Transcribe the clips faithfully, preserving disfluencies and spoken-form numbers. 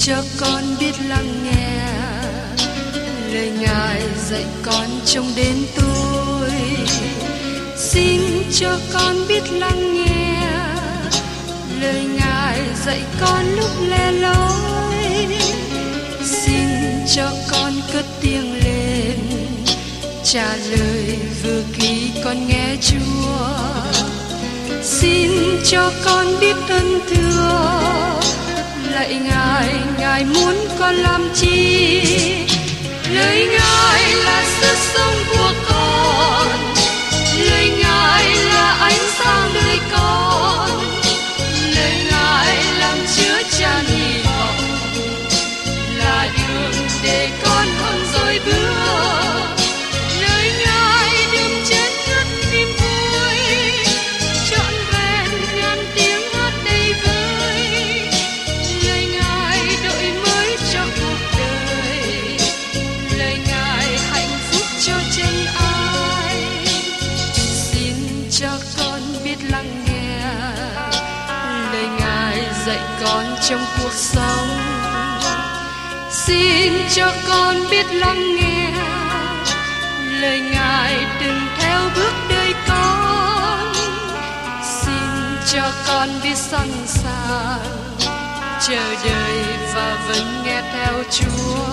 cho con biết lắng nghe lời Ngài dạy con trong đêm tối. Xin cho con biết lắng nghe lời Ngài dạy con lúc lẻ loi. Xin cho con cất tiếng lên trả lời vừa khi con nghe Chúa. Xin cho con biết ơn thưa lạy Ngài, Ngài muốn con làm chi? Lời Ngài là sức sống của con, lời Ngài là ánh sáng đời con, lời Ngài làm chứa chan hy vọng, là đường để con không dối bước. Lời Ngài đừng chết ngất niềm vui, trọn vẹn ngàn tiếng hát đầy vơi. Lời Ngài đổi mới cho cuộc đời, lời Ngài hạnh phúc cho chân ai. Xin cho con biết lắng nghe lời Ngài dạy con trong cuộc sống. Xin cho con biết lắng nghe lời Ngài đừng theo bước đời con. Xin cho con biết sẵn sàng chờ đợi và vẫn nghe theo Chúa.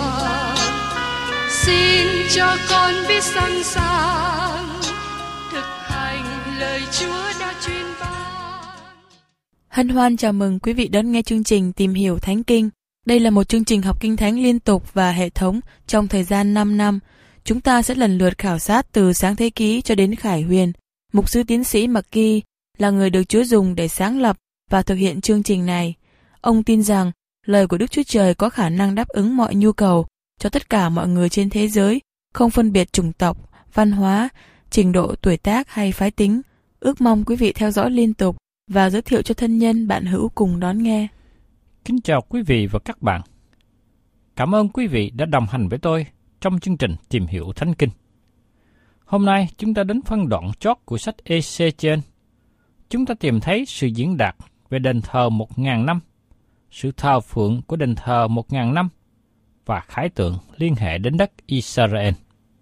Xin cho con biết sẵn sàng thực hành lời Chúa đã truyền ban. Hân hoan chào mừng quý vị đón nghe chương trình Tìm hiểu Thánh Kinh. Đây là một chương trình học Kinh Thánh liên tục và hệ thống trong thời gian năm năm. Chúng ta sẽ lần lượt khảo sát từ Sáng Thế Ký cho đến Khải Huyền. Mục sư tiến sĩ McGee là người được Chúa dùng để sáng lập và thực hiện chương trình này. Ông tin rằng lời của Đức Chúa Trời có khả năng đáp ứng mọi nhu cầu cho tất cả mọi người trên thế giới, không phân biệt chủng tộc, văn hóa, trình độ tuổi tác hay phái tính. Ước mong quý vị theo dõi liên tục và giới thiệu cho thân nhân bạn hữu cùng đón nghe. Kính chào quý vị và các bạn. Cảm ơn quý vị đã đồng hành với tôi trong chương trình Tìm hiểu Thánh Kinh. Hôm nay chúng ta đến phân đoạn chót của sách Ê-xê-chiên. Chúng ta tìm thấy sự diễn đạt về đền thờ một ngàn năm, sự thờ phượng của đền thờ một ngàn năm và khải tượng liên hệ đến đất Israel.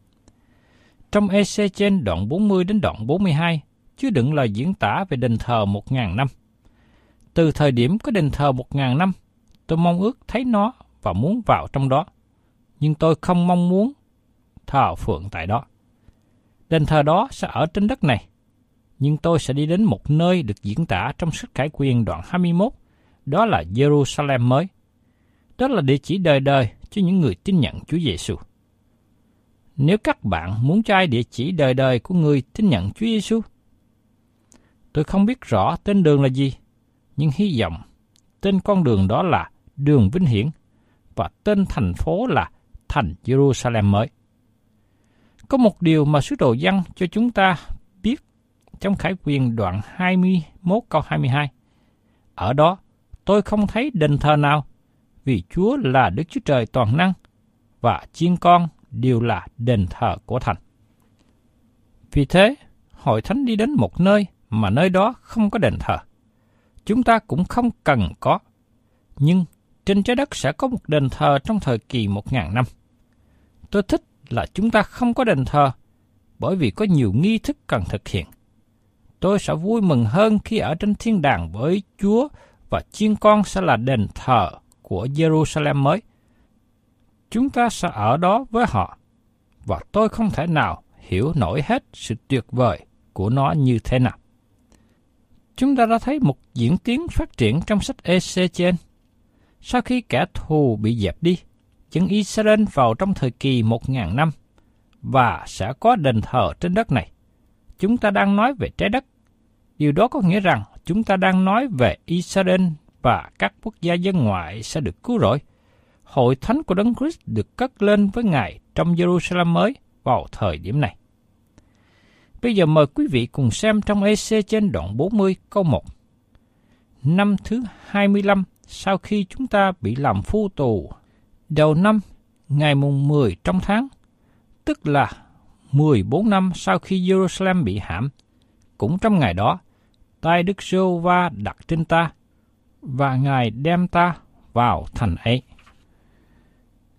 Trong Ê-xê-chiên đoạn bốn mươi đến đoạn bốn mươi hai chứa đựng lời diễn tả về đền thờ một ngàn năm. Từ thời điểm có đền thờ một ngàn năm, tôi mong ước thấy nó và muốn vào trong đó, nhưng tôi không mong muốn thờ phượng tại đó. Đền thờ đó sẽ ở trên đất này, nhưng tôi sẽ đi đến một nơi được diễn tả trong sách Khải Quyền đoạn hai mươi mốt, đó là Jerusalem mới. Đó là địa chỉ đời đời cho những người tin nhận Chúa Giêsu. Nếu các bạn muốn cho ai địa chỉ đời đời của người tin nhận Chúa Giêsu, tôi không biết rõ tên đường là gì, nhưng hy vọng tên con đường đó là đường vinh hiển và tên thành phố là thành Jerusalem mới. Có một điều mà sứ đồ Giăng cho chúng ta biết trong Khải Quyền đoạn hai mươi mốt câu hai mươi hai. Ở đó tôi không thấy đền thờ nào, vì Chúa là Đức Chúa Trời toàn năng và chiên con đều là đền thờ của thành. Vì thế, hội thánh đi đến một nơi mà nơi đó không có đền thờ. Chúng ta cũng không cần có, nhưng trên trái đất sẽ có một đền thờ trong thời kỳ một ngàn năm. Tôi thích là chúng ta không có đền thờ, bởi vì có nhiều nghi thức cần thực hiện. Tôi sẽ vui mừng hơn khi ở trên thiên đàng với Chúa và chiên con sẽ là đền thờ của Jerusalem mới. Chúng ta sẽ ở đó với họ, và tôi không thể nào hiểu nổi hết sự tuyệt vời của nó như thế nào. Chúng ta đã thấy một diễn tiến phát triển trong sách Ê-xê-chiên. Sau khi kẻ thù bị dẹp đi, dân Israel vào trong thời kỳ một ngàn năm và sẽ có đền thờ trên đất này. Chúng ta đang nói về trái đất. Điều đó có nghĩa rằng chúng ta đang nói về Israel và các quốc gia dân ngoại sẽ được cứu rỗi. Hội thánh của Đấng Christ được cất lên với Ngài trong Jerusalem mới vào thời điểm này. Bây giờ mời quý vị cùng xem trong Ê-xê-chiên đoạn bốn mươi câu một. Năm thứ hai mươi lăm sau khi chúng ta bị làm phu tù, đầu năm, ngày mùng mười trong tháng, tức là mười bốn năm sau khi Jerusalem bị hãm, cũng trong ngày đó, tay Đức Giê-hô-va đặt trên ta, và Ngài đem ta vào thành ấy.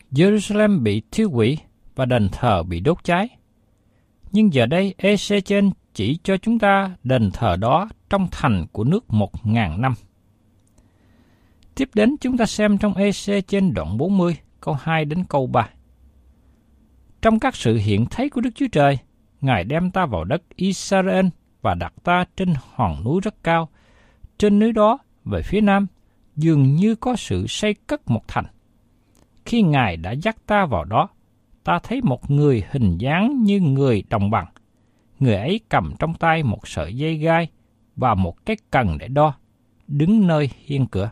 Jerusalem bị thiêu hủy và đền thờ bị đốt cháy. Nhưng giờ đây Ê-xê-trên chỉ cho chúng ta đền thờ đó trong thành của nước một ngàn năm. Tiếp đến chúng ta xem trong Ê-xê-trên đoạn bốn mươi, câu hai đến câu ba. Trong các sự hiện thấy của Đức Chúa Trời, Ngài đem ta vào đất Israel và đặt ta trên hòn núi rất cao. Trên núi đó, về phía nam, dường như có sự xây cất một thành. Khi Ngài đã dắt ta vào đó, ta thấy một người hình dáng như người đồng bằng. Người ấy cầm trong tay một sợi dây gai và một cái cần để đo, đứng nơi hiên cửa.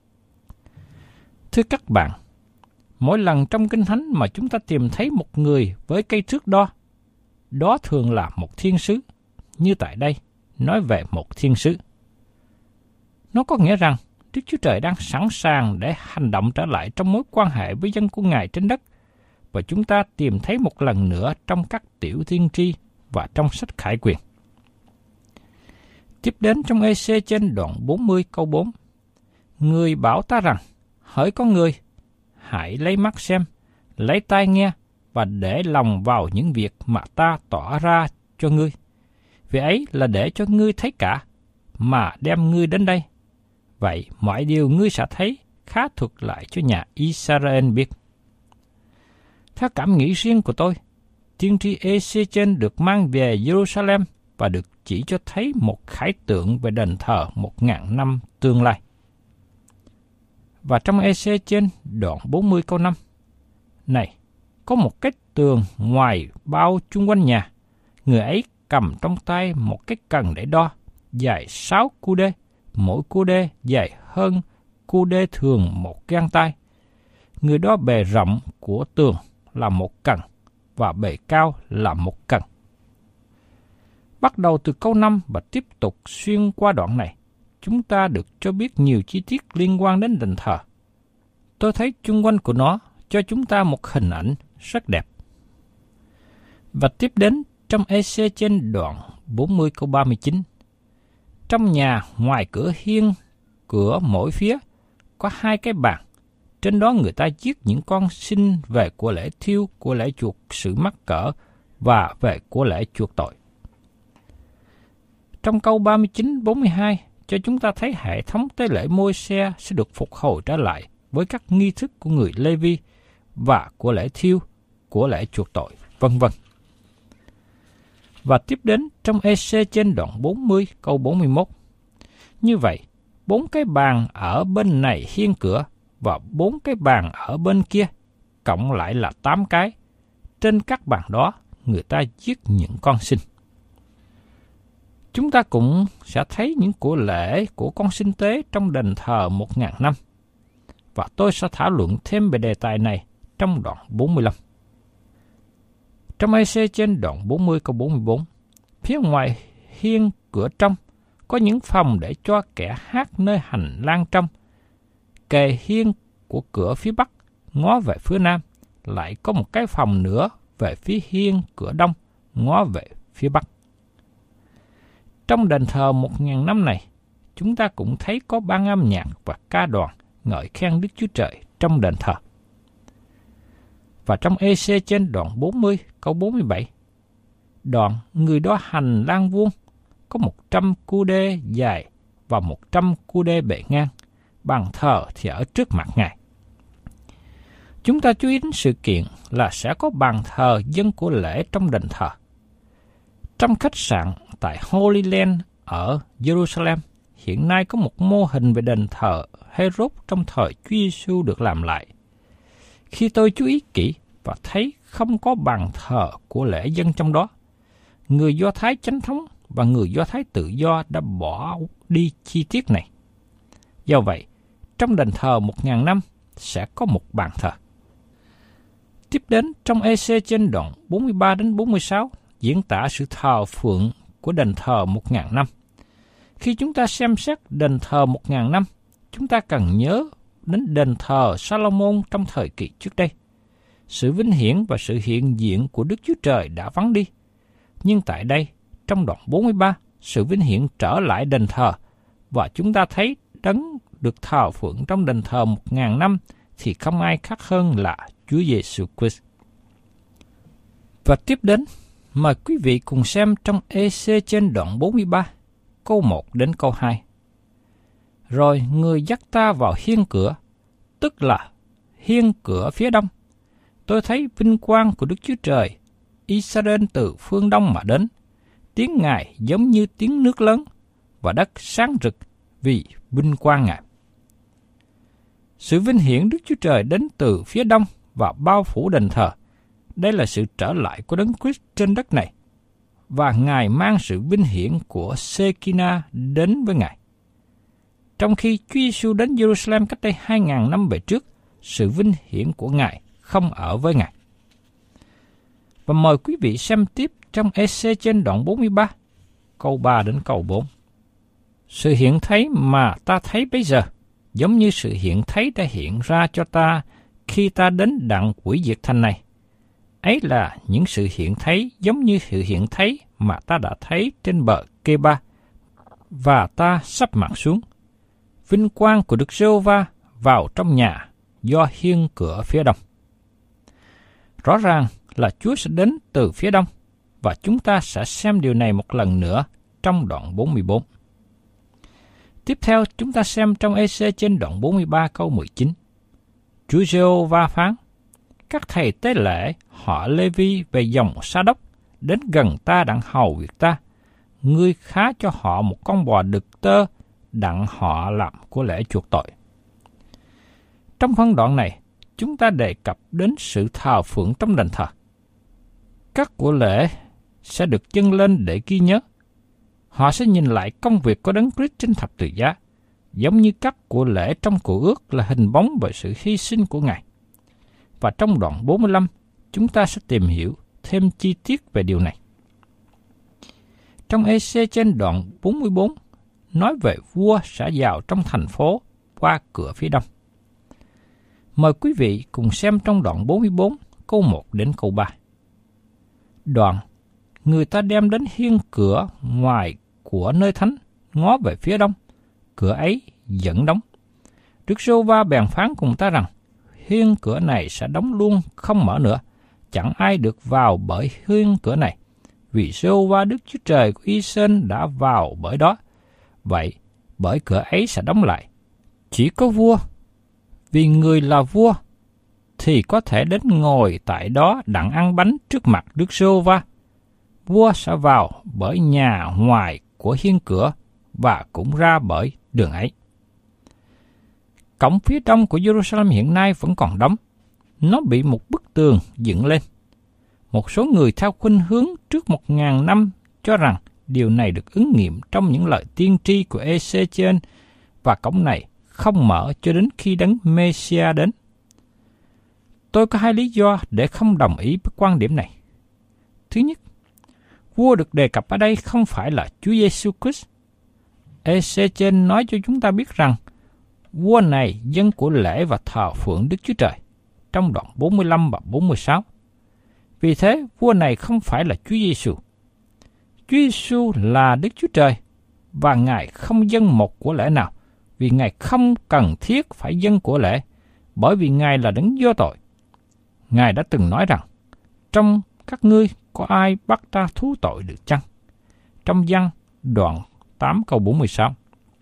Thưa các bạn, mỗi lần trong Kinh Thánh mà chúng ta tìm thấy một người với cây thước đo, đó thường là một thiên sứ, như tại đây, nói về một thiên sứ. Nó có nghĩa rằng Đức Chúa Trời đang sẵn sàng để hành động trở lại trong mối quan hệ với dân của Ngài trên đất, và chúng ta tìm thấy một lần nữa trong các tiểu tiên tri và trong sách Khải Quyền. Tiếp đến trong Ê-xê trên đoạn bốn mươi câu bốn. Người bảo ta rằng, hỡi con người, hãy lấy mắt xem, lấy tai nghe và để lòng vào những việc mà ta tỏ ra cho ngươi. Vì ấy là để cho ngươi thấy cả, mà đem ngươi đến đây. Vậy mọi điều ngươi sẽ thấy khá thuật lại cho nhà Israel biết. Theo cảm nghĩ riêng của tôi, tiên tri Ê-xê trên được mang về Jerusalem và được chỉ cho thấy một khải tượng về đền thờ một ngàn năm tương lai. Và trong Ê-xê trên đoạn bốn mươi câu năm, này, có một cái tường ngoài bao chung quanh nhà, người ấy cầm trong tay một cái cần để đo, dài sáu cu đê, mỗi cu đê dài hơn cu đê thường một gang tay. Người đó bề rộng của tường là một cần và bề cao là một cần. Bắt đầu từ câu năm và tiếp tục xuyên qua đoạn này, chúng ta được cho biết nhiều chi tiết liên quan đến đền thờ. Tôi thấy chung quanh của nó cho chúng ta một hình ảnh rất đẹp. Và tiếp đến trong Ê-xê trên đoạn bốn mươi câu ba mươi chín. Trong nhà ngoài cửa hiên, cửa mỗi phía, có hai cái bàn. Trên đó người ta giết những con sinh về của lễ thiêu, của lễ chuộc sự mắc cỡ và về của lễ chuộc tội. Trong câu ba mươi chín bốn mươi hai cho chúng ta thấy hệ thống tế lễ Môi-se sẽ được phục hồi trở lại với các nghi thức của người Lê-vi và của lễ thiêu, của lễ chuộc tội, vân vân. Và tiếp đến trong Ê-xê trên đoạn bốn mươi câu bốn mươi mốt. Như vậy, bốn cái bàn ở bên này hiên cửa và bốn cái bàn ở bên kia, cộng lại là tám cái. Trên các bàn đó, người ta giết những con sinh. Chúng ta cũng sẽ thấy những của lễ của con sinh tế trong đền thờ một ngàn năm. Và tôi sẽ thảo luận thêm về đề tài này trong đoạn bốn mươi lăm. Trong Ê-xê trên đoạn bốn mươi câu bốn mươi bốn, phía ngoài hiên cửa trong có những phòng để cho kẻ hát nơi hành lang trong. Kề hiên của cửa phía bắc, ngó về phía nam, lại có một cái phòng nữa về phía hiên cửa đông, ngó về phía bắc. Trong đền thờ một ngàn năm này, chúng ta cũng thấy có ban âm nhạc và ca đoàn ngợi khen Đức Chúa Trời trong đền thờ. Và trong Ê-xê trên đoạn bốn mươi câu bốn mươi bảy, đoạn người đó hành lang vuông, có một trăm cu đê dài và một trăm cu đê bề ngang, bàn thờ thì ở trước mặt Ngài. Chúng ta chú ý đến sự kiện là sẽ có bàn thờ dân của lễ trong đền thờ. Trong khách sạn tại Holy Land ở Jerusalem, hiện nay có một mô hình về đền thờ Herod trong thời Chúa Giêsu được làm lại. Khi tôi chú ý kỹ và thấy không có bàn thờ của lễ dân trong đó, người Do Thái chánh thống và người Do Thái tự do đã bỏ đi chi tiết này. Do vậy, trong đền thờ một ngàn năm sẽ có một bàn thờ. Tiếp đến trong Ê-xê trên đoạn bốn mươi ba đến bốn mươi sáu diễn tả sự thờ phượng của đền thờ một ngàn năm. Khi chúng ta xem xét đền thờ một ngàn năm, chúng ta cần nhớ đến đền thờ Salomon trong thời kỳ trước đây. Sự vinh hiển và sự hiện diện của Đức Chúa Trời đã vắng đi. Nhưng tại đây, trong đoạn bốn mươi ba, sự vinh hiển trở lại đền thờ, và chúng ta thấy đấng được thờ phượng trong đền thờ một ngàn năm thì không ai khác hơn là Chúa Giêsu Christ. Và tiếp đến, mời quý vị cùng xem trong Ê-xê trên đoạn bốn mươi ba, câu một đến câu hai. Rồi người dắt ta vào hiên cửa, tức là hiên cửa phía đông. Tôi thấy vinh quang của Đức Chúa Trời, Israel từ phương đông mà đến. Tiếng Ngài giống như tiếng nước lớn, và đất sáng rực vì vinh quang Ngài. Sự vinh hiển Đức Chúa Trời đến từ phía đông và bao phủ đền thờ. Đây là sự trở lại của Đấng Christ trên đất này, và Ngài mang sự vinh hiển của Shekinah đến với Ngài. Trong khi Chúa Giêsu đến Jerusalem cách đây hai ngàn năm về trước, sự vinh hiển của Ngài không ở với Ngài. Và mời quý vị xem tiếp trong Ê-xê trên đoạn bốn mươi ba, câu ba đến câu bốn. Sự hiện thấy mà ta thấy bây giờ, giống như sự hiện thấy đã hiện ra cho ta khi ta đến đặng hủy diệt thành này. Ấy là những sự hiện thấy giống như sự hiện thấy mà ta đã thấy trên bờ Kê-ba, và ta sắp mặt xuống. Vinh quang của Đức Giê-hô-va vào trong nhà do hiên cửa phía đông. Rõ ràng là Chúa sẽ đến từ phía đông, và chúng ta sẽ xem điều này một lần nữa trong đoạn bốn mươi bốn. Tiếp theo chúng ta xem trong Ê-xê trên đoạn bốn mươi ba câu mười chín. Chúa Giê-hô-va phán: Các thầy tế lễ họ Lê-vi về dòng Sa-đốc đến gần ta đặng hầu việc ta. Ngươi khá cho họ một con bò đực tơ đặng họ làm của lễ chuộc tội. Trong phân đoạn này, chúng ta đề cập đến sự thờ phượng trong đền thờ. Các của lễ sẽ được dâng lên để ghi nhớ. Họ sẽ nhìn lại công việc của Đấng Christ trên thập tự giá, giống như các của lễ trong Cựu Ước là hình bóng về sự hy sinh của Ngài. Và trong đoạn bốn mươi lăm, chúng ta sẽ tìm hiểu thêm chi tiết về điều này. Trong Ê-xê trên đoạn bốn mươi bốn, nói về vua sẽ vào trong thành phố qua cửa phía đông. Mời quý vị cùng xem trong đoạn bốn mươi bốn, câu một đến câu ba. Đoạn, người ta đem đến hiên cửa ngoài của nơi thánh, ngó về phía đông, cửa ấy vẫn đóng. Đức Giê-hô-va bèn phán cùng ta rằng, hiên cửa này sẽ đóng luôn, không mở nữa, chẳng ai được vào bởi hiên cửa này, vì Giê-hô-va Đức Chúa Trời của Israel đã vào bởi đó. Vậy, bởi cửa ấy sẽ đóng lại. Chỉ có vua, vì người là vua, thì có thể đến ngồi tại đó đặng ăn bánh trước mặt Đức Giê-hô-va. Vua sẽ vào bởi nhà ngoài của hiên cửa và cũng ra bởi đường ấy. Cổng phía đông của Jerusalem hiện nay vẫn còn đóng. Nó bị một bức tường dựng lên. Một số người theo khuynh hướng trước một ngàn năm cho rằng điều này được ứng nghiệm trong những lời tiên tri của Ê-xê trên, và cổng này không mở cho đến khi Đấng Mê-si-a đến. Tôi có hai lý do để không đồng ý với quan điểm này. Thứ nhất, vua được đề cập ở đây không phải là Chúa Giêsu Christ. Ê-xê trên nói cho chúng ta biết rằng vua này dân của lễ và thờ phượng Đức Chúa Trời trong đoạn bốn mươi lăm và bốn mươi sáu. Vì thế, vua này không phải là Chúa Giêsu. Chúa Giêsu là Đức Chúa Trời, và Ngài không dâng một của lễ nào, vì Ngài không cần thiết phải dâng của lễ, bởi vì Ngài là đấng vô tội. Ngài đã từng nói rằng, trong các ngươi có ai bắt ta thú tội được chăng? Trong Giăng đoạn tám câu bốn mươi sáu.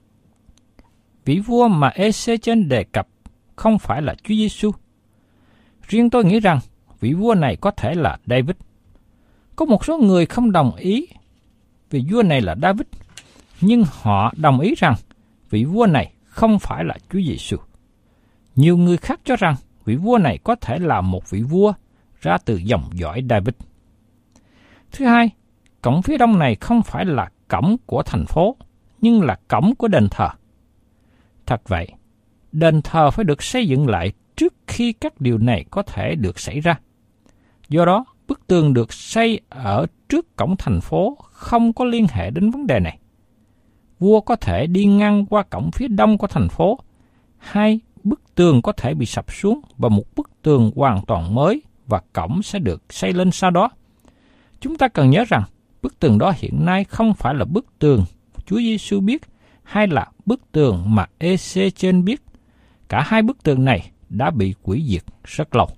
Vị vua mà Ê-xê trên đề cập không phải là Chúa Giêsu. Riêng tôi nghĩ rằng vị vua này có thể là David. Có một số người không đồng ý vị vua này là David, nhưng họ đồng ý rằng vị vua này không phải là Chúa Giêsu. Nhiều người khác cho rằng vị vua này có thể là một vị vua ra từ dòng dõi David. Thứ hai, cổng phía đông này không phải là cổng của thành phố, nhưng là cổng của đền thờ. Thật vậy, đền thờ phải được xây dựng lại trước khi các điều này có thể được xảy ra. Do đó, bức tường được xây ở trước cổng thành phố không có liên hệ đến vấn đề này. Vua có thể đi ngang qua cổng phía đông của thành phố, hai bức tường có thể bị sập xuống và một bức tường hoàn toàn mới và cổng sẽ được xây lên sau đó. Chúng ta cần nhớ rằng bức tường đó hiện nay không phải là bức tường Chúa Giêsu biết hay là bức tường mà Ê-xê trên biết. Cả hai bức tường này đã bị hủy diệt rất lâu.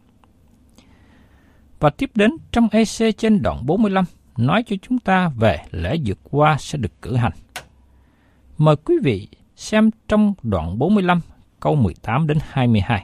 Và tiếp đến trong e xê trên đoạn bốn mươi lăm nói cho chúng ta về lễ vượt qua sẽ được cử hành. Mời quý vị xem trong đoạn bốn mươi lăm câu mười tám đến hai mươi hai.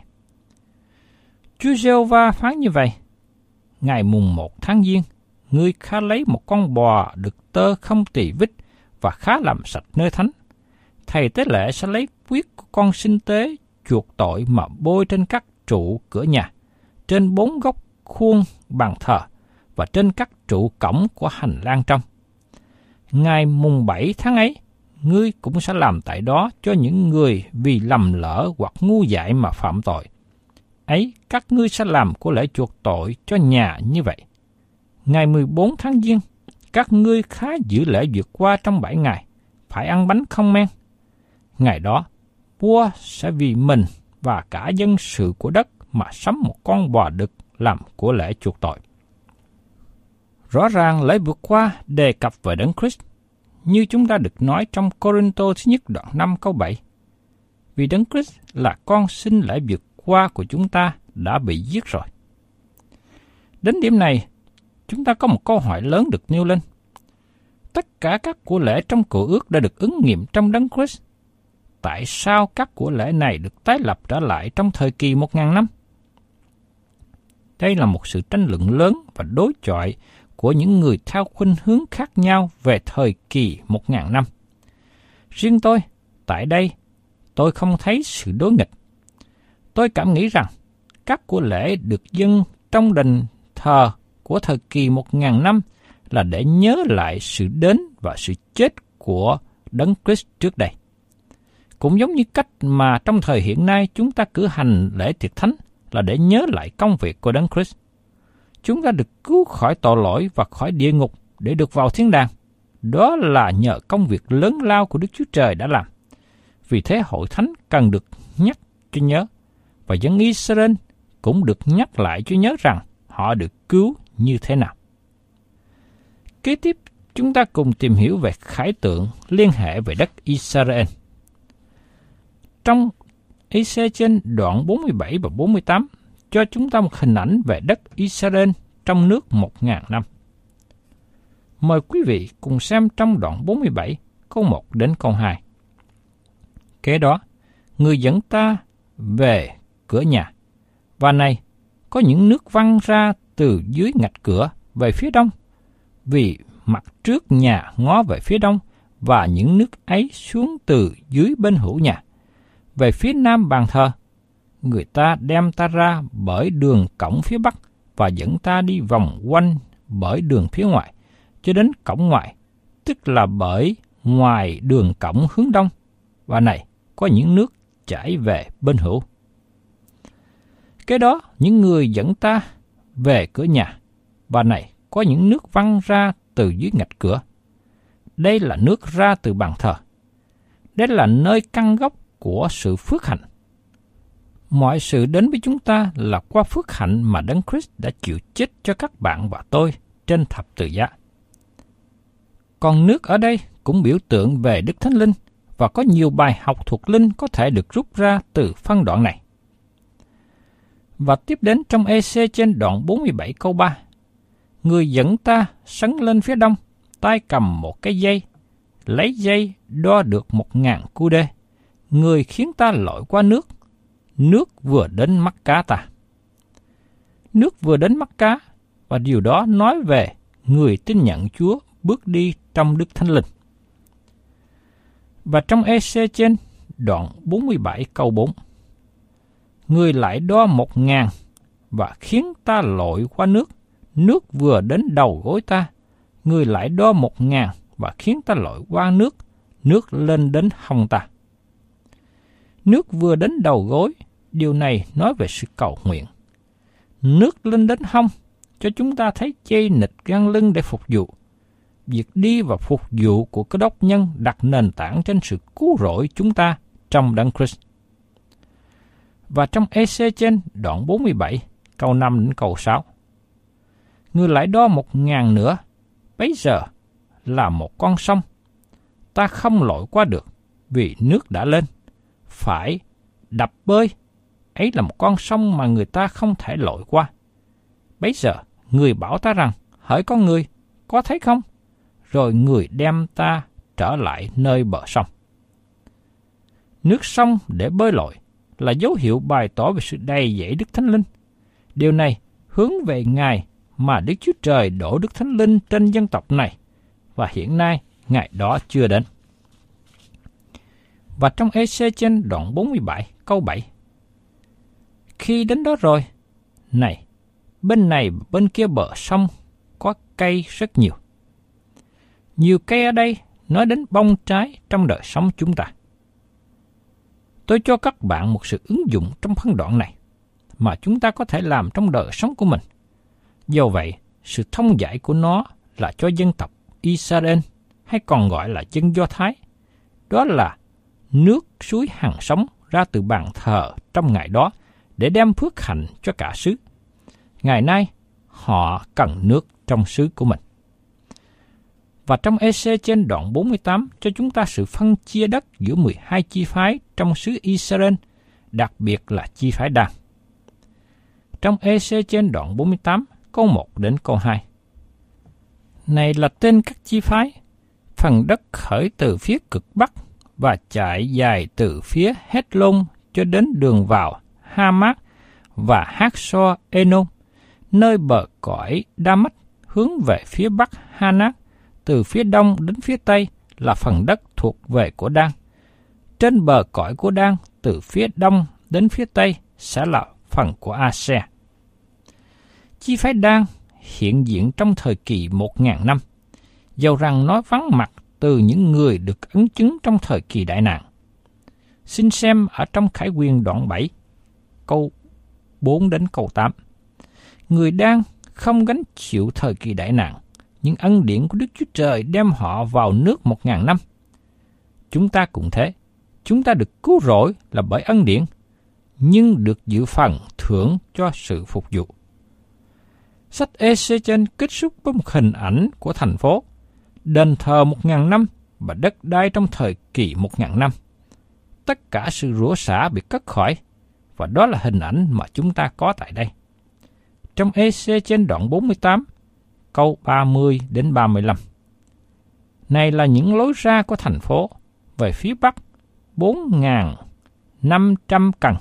Chúa Giê-hô-va phán như vậy: Ngày mùng một tháng Giêng, ngươi khá lấy một con bò được tơ không tỳ vít và khá làm sạch nơi thánh. Thầy tế lễ sẽ lấy huyết của con sinh tế chuộc tội mà bôi trên các trụ cửa nhà, trên bốn góc khuôn bàn thờ và trên các trụ cổng của hành lang trong. Ngày mùng bảy tháng ấy, ngươi cũng sẽ làm tại đó cho những người vì lầm lỡ hoặc ngu dại mà phạm tội. Ấy, các ngươi sẽ làm của lễ chuộc tội cho nhà như vậy. Ngày mười bốn tháng Giêng, các ngươi khá giữ lễ vượt qua trong bảy ngày, phải ăn bánh không men. Ngày đó, vua sẽ vì mình và cả dân sự của đất mà sắm một con bò đực làm của lễ chuộc tội. Rõ ràng lễ vượt qua đề cập về Đấng Christ, như chúng ta được nói trong Cô-rinh-tô thứ nhất đoạn năm câu bảy. Vì Đấng Christ là con sinh lễ vượt qua của chúng ta đã bị giết rồi. Đến điểm này, chúng ta có một câu hỏi lớn được nêu lên. Tất cả các của lễ trong Cựu Ước đã được ứng nghiệm trong Đấng Christ. Tại sao các của lễ này được tái lập trở lại trong thời kỳ một ngàn năm? Đây là một sự tranh luận lớn và đối chọi của những người theo khuynh hướng khác nhau về thời kỳ một ngàn năm. Riêng tôi, tại đây, tôi không thấy sự đối nghịch. Tôi cảm nghĩ rằng các của lễ được dâng trong đền thờ của thời kỳ một ngàn năm là để nhớ lại sự đến và sự chết của Đấng Christ trước đây. Cũng giống như cách mà trong thời hiện nay chúng ta cử hành lễ tiệc thánh là để nhớ lại công việc của Đấng Christ. Chúng ta được cứu khỏi tội lỗi và khỏi địa ngục để được vào thiên đàng. Đó là nhờ công việc lớn lao của Đức Chúa Trời đã làm. Vì thế hội thánh cần được nhắc cho nhớ, và dân Israel cũng được nhắc lại cho nhớ rằng họ được cứu như thế nào. Kế tiếp, chúng ta cùng tìm hiểu về khải tượng liên hệ về đất Israel. Trong e xê trên đoạn bốn mươi bảy và bốn mươi tám cho chúng ta một hình ảnh về đất Israel trong nước một ngàn năm. Mời quý vị cùng xem trong đoạn bốn mươi bảy, câu một đến câu hai. Kế đó, người dẫn ta về cửa nhà, và này, có những nước văng ra từ dưới ngạch cửa về phía đông, vì mặt trước nhà ngó về phía đông, và những nước ấy xuống từ dưới bên hữu nhà, về phía nam bàn thờ. Người ta đem ta ra bởi đường cổng phía bắc, và dẫn ta đi vòng quanh bởi đường phía ngoài, cho đến cổng ngoài, tức là bởi ngoài đường cổng hướng đông, và này, có những nước chảy về bên hữu. Kế đó, những người dẫn ta về cửa nhà, và này, có những nước văng ra từ dưới ngạch cửa. Đây là nước ra từ bàn thờ. Đây là nơi căn gốc của sự phước hạnh. Mọi sự đến với chúng ta là qua phước hạnh mà Đấng Christ đã chịu chết cho các bạn và tôi trên thập tự giá. Còn nước ở đây cũng biểu tượng về Đức Thánh Linh, và có nhiều bài học thuộc linh có thể được rút ra từ phân đoạn này. Và tiếp đến trong e xê trên đoạn bốn mươi bảy câu ba. Người dẫn ta sấn lên phía đông, tay cầm một cái dây, lấy dây đo được một ngàn cu đê. Người khiến ta lội qua nước, nước vừa đến mắt cá ta. Nước vừa đến mắt cá, và điều đó nói về người tin nhận Chúa bước đi trong Đức Thánh Linh. Và trong e xê trên đoạn bốn mươi bảy câu bốn. Người lại đo một ngàn và khiến ta lội qua nước, nước vừa đến đầu gối ta. Người lại đo một ngàn và khiến ta lội qua nước, nước lên đến hông ta. Nước vừa đến đầu gối, điều này nói về sự cầu nguyện. Nước lên đến hông, cho chúng ta thấy dây nịt găng lưng để phục vụ. Việc đi và phục vụ của Cơ Đốc nhân đặt nền tảng trên sự cứu rỗi chúng ta trong Đấng Christ. Và trong e xê trên đoạn bốn mươi bảy, câu năm đến câu sáu. Người lại đo một ngàn nữa, bấy giờ là một con sông. Ta không lội qua được, vì nước đã lên. Phải đập bơi, ấy là một con sông mà người ta không thể lội qua. Bấy giờ, người bảo ta rằng, hỡi con người, có thấy không? Rồi người đem ta trở lại nơi bờ sông. Nước sông để bơi lội là dấu hiệu bày tỏ về sự đầy dẫy Đức Thánh Linh. Điều này hướng về Ngài mà Đức Chúa Trời đổ Đức Thánh Linh trên dân tộc này, và hiện nay ngày đó chưa đến. Và trong Ê-xê-chiên đoạn bốn mươi bảy câu bảy, khi đến đó rồi, này, bên này và bên kia bờ sông có cây rất nhiều. Nhiều cây ở đây nói đến bông trái trong đời sống chúng ta. Tôi cho các bạn một sự ứng dụng trong phân đoạn này mà chúng ta có thể làm trong đời sống của mình. Do vậy, sự thông giải của nó là cho dân tộc Israel, hay còn gọi là dân Do Thái. Đó là nước suối hằng sống ra từ bàn thờ trong ngày đó để đem phước hạnh cho cả xứ. Ngày nay, họ cần nước trong xứ của mình. Và trong Ê-xê-chiên đoạn bốn mươi tám cho chúng ta sự phân chia đất giữa mười hai chi phái trong xứ Israel, đặc biệt là chi phái Dan. Trong Ê-xê-chiên đoạn bốn mươi tám, câu một đến câu hai. Này là tên các chi phái, phần đất khởi từ phía cực bắc và chạy dài từ phía Het-lôn cho đến đường vào Ha-mát và Hát-so-ê-nôn, nơi bờ cõi Đa-mách hướng về phía bắc Ha-nát, từ phía đông đến phía tây là phần đất thuộc về của Dan. Trên bờ cõi của Dan, từ phía đông đến phía tây sẽ là phần của A-se. Chi phái Dan hiện diện trong thời kỳ một ngàn năm, dầu rằng nó vắng mặt từ những người được ấn chứng trong thời kỳ đại nạn. Xin xem ở trong Khải Huyền đoạn bảy, câu bốn đến câu tám. Người Dan không gánh chịu thời kỳ đại nạn, nhưng ân điển của Đức Chúa Trời đem họ vào nước một ngàn năm. Chúng ta cũng thế, chúng ta được cứu rỗi là bởi ân điển, nhưng được dự phần thưởng cho sự phục vụ. Sách Ê-xê-chiên kết thúc với một hình ảnh của thành phố, đền thờ một ngàn năm và đất đai trong thời kỳ một ngàn năm. Tất cả sự rủa xả bị cất khỏi, và đó là hình ảnh mà chúng ta có tại đây. Trong Ê-xê-chiên đoạn bốn mươi tám, câu ba mươi đến ba mươi lăm. Này là những lối ra của thành phố, về phía bắc bốn nghìn năm trăm cầng.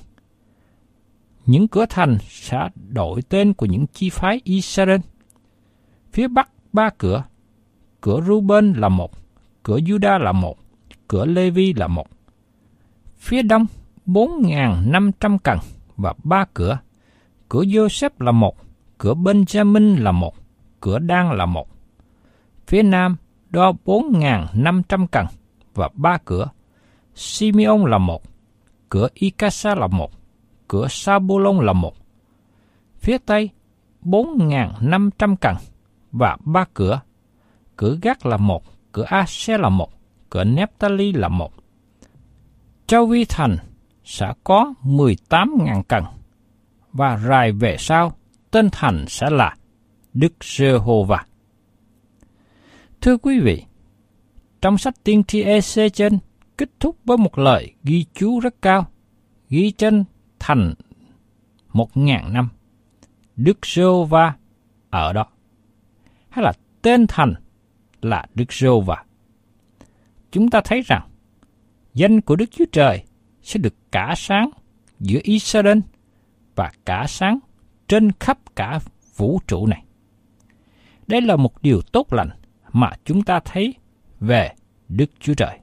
Những cửa thành sẽ đổi tên của những chi phái Israel. Phía bắc ba cửa, cửa Ruben là một, cửa Juda là một, cửa Lê-vi là một. Phía đông bốn nghìn năm trăm cầng và ba cửa, cửa Joseph là một, cửa Benjamin là một, cửa Dan là một. Phía nam đo bốn nghìn năm trăm cầng và ba cửa, Simeon là một, cửa Icasa là một, cửa Sa-bu-lôn là một. Phía tây bốn nghìn năm trăm cầng và ba cửa, cửa Gác là một, cửa A-se là một, cửa Nephtali là một. Châu vi thành sẽ có mười tám nghìn cầng, và rày về sau tên thành sẽ là Đức Giê-hô-va. Thưa quý vị, trong sách tiên tri Ê-xê-chiên kết thúc với một lời ghi chú rất cao, ghi trên thành một ngàn năm. Đức Giê-hô-va ở đó, hay là tên thành là Đức Giê-hô-va. Chúng ta thấy rằng danh của Đức Chúa Trời sẽ được cả sáng giữa Israel và cả sáng trên khắp cả vũ trụ này. Đây là một điều tốt lành mà chúng ta thấy về Đức Chúa Trời.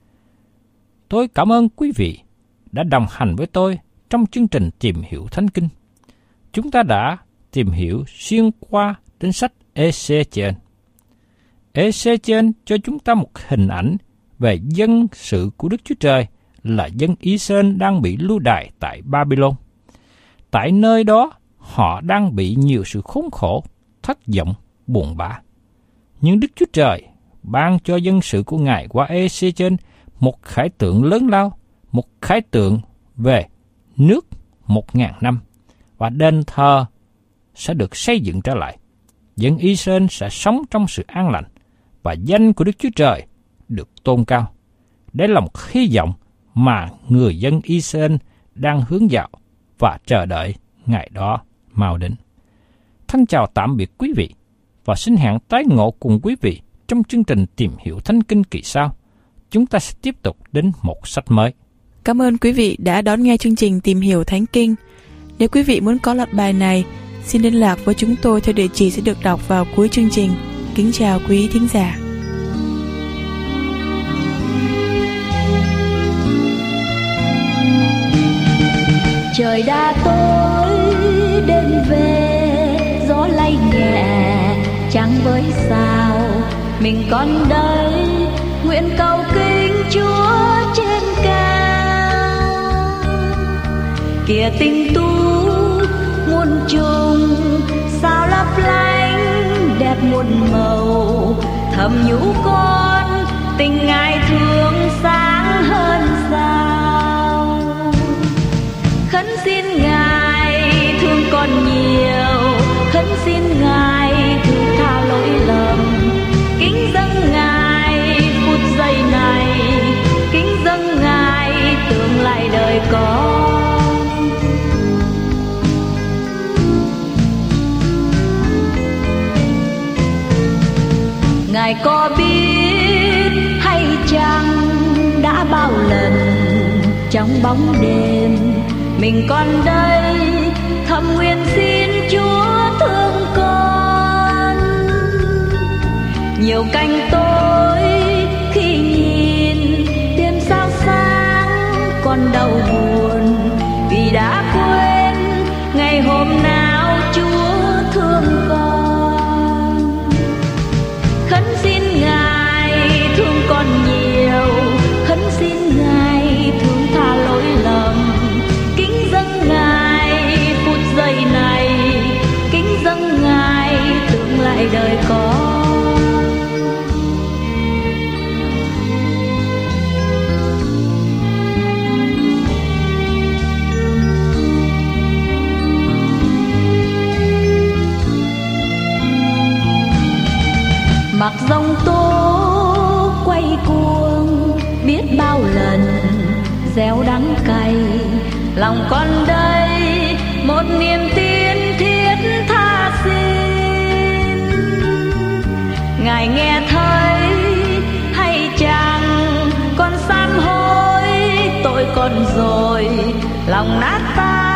Tôi cảm ơn quý vị đã đồng hành với tôi trong chương trình Tìm Hiểu Thánh Kinh. Chúng ta đã tìm hiểu xuyên qua đến sách Ê-xê-chiên. Ê-xê-chiên cho chúng ta một hình ảnh về dân sự của Đức Chúa Trời là dân Israel đang bị lưu đày tại Babylon. Tại nơi đó, họ đang bị nhiều sự khốn khổ, thất vọng, buồn bã. Nhưng Đức Chúa Trời ban cho dân sự của Ngài qua Ê-xê-chiên một khải tượng lớn lao, một khải tượng về nước một ngàn năm, và đền thờ sẽ được xây dựng trở lại. Dân Israel sẽ sống trong sự an lành, và danh của Đức Chúa Trời được tôn cao. Đây là một hy vọng mà người dân Israel đang hướng vào, và chờ đợi ngày đó mau đến. Thân chào tạm biệt quý vị và xin hẹn tái ngộ cùng quý vị trong chương trình Tìm Hiểu Thánh Kinh kỳ sau. Chúng ta sẽ tiếp tục đến một sách mới. Cảm ơn quý vị đã đón nghe chương trình Tìm Hiểu Thánh Kinh. Nếu quý vị muốn có loạt bài này, xin liên lạc với chúng tôi theo địa chỉ sẽ được đọc vào cuối chương trình. Kính chào quý thính giả. Trời đã tối đêm về, gió lay nhẹ trắng với sao. Mình còn đây nguyện cầu kính Chúa trên cao. Kìa tinh tú muôn trùng, sao lấp lánh đẹp muôn màu. Thầm nhủ con tình Ngài thương sáng hơn sao. Khấn xin Ngài thương con nhiều, khấn xin Ngài thứ tha lỗi lầm. Kính dâng Ngài phút giây này, kính dâng Ngài tương lai đời con. Ngài có biết hay chăng đã bao lần trong bóng đêm mình còn đây thầm nguyện xin Chúa thương con. Nhiều canh tối khi nhìn đêm sao sáng còn đau buồn, vì đã quên ngày hôm nào Chúa thương con. Khấn xin Ngài thương con nhiều, khấn xin Ngài thương tha lỗi lầm. Kính dâng Ngài phút giây này, kính dâng Ngài tương lai đời con. Mặc dòng tố quay cuồng, biết bao lần gieo đắng cay. Lòng con đây một niềm tin thiết tha xin. Ngài nghe thấy hay chăng con sám hối tội con rồi, lòng nát tan